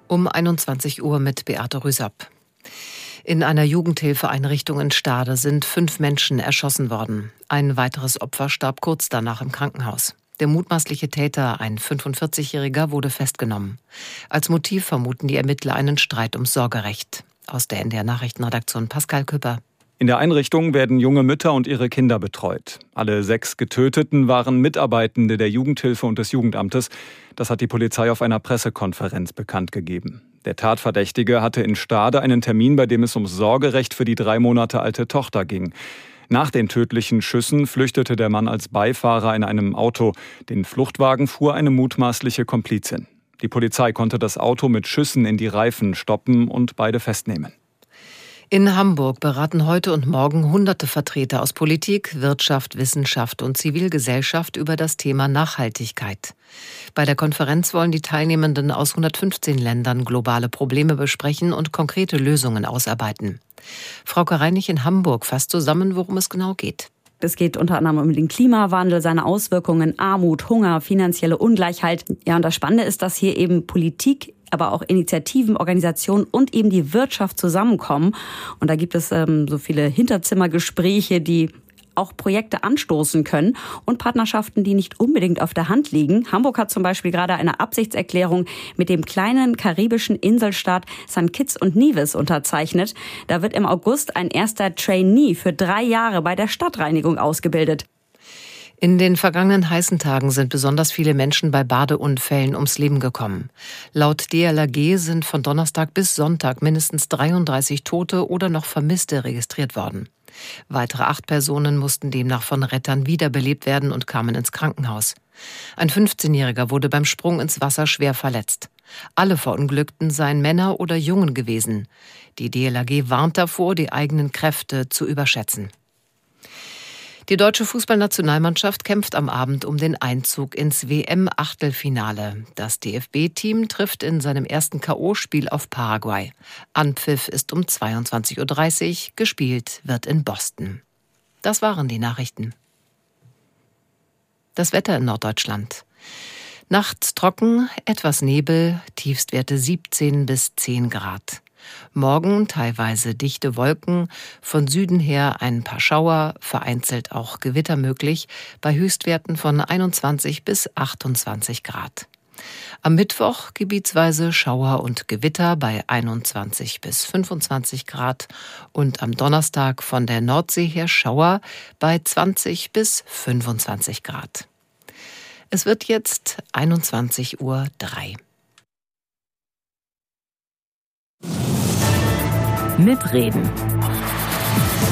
Um 21 Uhr mit Beate Rüsapp. In einer Jugendhilfeeinrichtung in Stade sind 5 Menschen erschossen worden. Ein weiteres Opfer starb kurz danach im Krankenhaus. Der mutmaßliche Täter, ein 45-Jähriger, wurde festgenommen. Als Motiv vermuten die Ermittler einen Streit ums Sorgerecht. Aus der NDR-Nachrichtenredaktion Pascal Küpper. In der Einrichtung werden junge Mütter und ihre Kinder betreut. Alle 6 Getöteten waren Mitarbeitende der Jugendhilfe und des Jugendamtes. Das hat die Polizei auf einer Pressekonferenz bekannt gegeben. Der Tatverdächtige hatte in Stade einen Termin, bei dem es ums Sorgerecht für die 3 Monate alte Tochter ging. Nach den tödlichen Schüssen flüchtete der Mann als Beifahrer in einem Auto. Den Fluchtwagen fuhr eine mutmaßliche Komplizin. Die Polizei konnte das Auto mit Schüssen in die Reifen stoppen und beide festnehmen. In Hamburg beraten heute und morgen hunderte Vertreter aus Politik, Wirtschaft, Wissenschaft und Zivilgesellschaft über das Thema Nachhaltigkeit. Bei der Konferenz wollen die Teilnehmenden aus 115 Ländern globale Probleme besprechen und konkrete Lösungen ausarbeiten. Frauke Reinig in Hamburg fasst zusammen, worum es genau geht. Es geht unter anderem um den Klimawandel, seine Auswirkungen, Armut, Hunger, finanzielle Ungleichheit. Ja, und das Spannende ist, dass hier eben Politik, aber auch Initiativen, Organisationen und eben die Wirtschaft zusammenkommen. Und da gibt es so viele Hinterzimmergespräche, die auch Projekte anstoßen können und Partnerschaften, die nicht unbedingt auf der Hand liegen. Hamburg hat zum Beispiel gerade eine Absichtserklärung mit dem kleinen karibischen Inselstaat St. Kitts und Nevis unterzeichnet. Da wird im August ein erster Trainee für 3 Jahre bei der Stadtreinigung ausgebildet. In den vergangenen heißen Tagen sind besonders viele Menschen bei Badeunfällen ums Leben gekommen. Laut DLRG sind von Donnerstag bis Sonntag mindestens 33 Tote oder noch Vermisste registriert worden. Weitere 8 Personen mussten demnach von Rettern wiederbelebt werden und kamen ins Krankenhaus. Ein 15-Jähriger wurde beim Sprung ins Wasser schwer verletzt. Alle Verunglückten seien Männer oder Jungen gewesen. Die DLRG warnt davor, die eigenen Kräfte zu überschätzen. Die deutsche Fußballnationalmannschaft kämpft am Abend um den Einzug ins WM-Achtelfinale. Das DFB-Team trifft in seinem ersten K.O.-Spiel auf Paraguay. Anpfiff ist um 22:30 Uhr, gespielt wird in Boston. Das waren die Nachrichten. Das Wetter in Norddeutschland. Nachts trocken, etwas Nebel, Tiefstwerte 17 bis 10 Grad. Morgen teilweise dichte Wolken, von Süden her ein paar Schauer, vereinzelt auch Gewitter möglich, bei Höchstwerten von 21 bis 28 Grad. Am Mittwoch gebietsweise Schauer und Gewitter bei 21 bis 25 Grad und am Donnerstag von der Nordsee her Schauer bei 20 bis 25 Grad. Es wird jetzt 21:03 Uhr. Mitreden.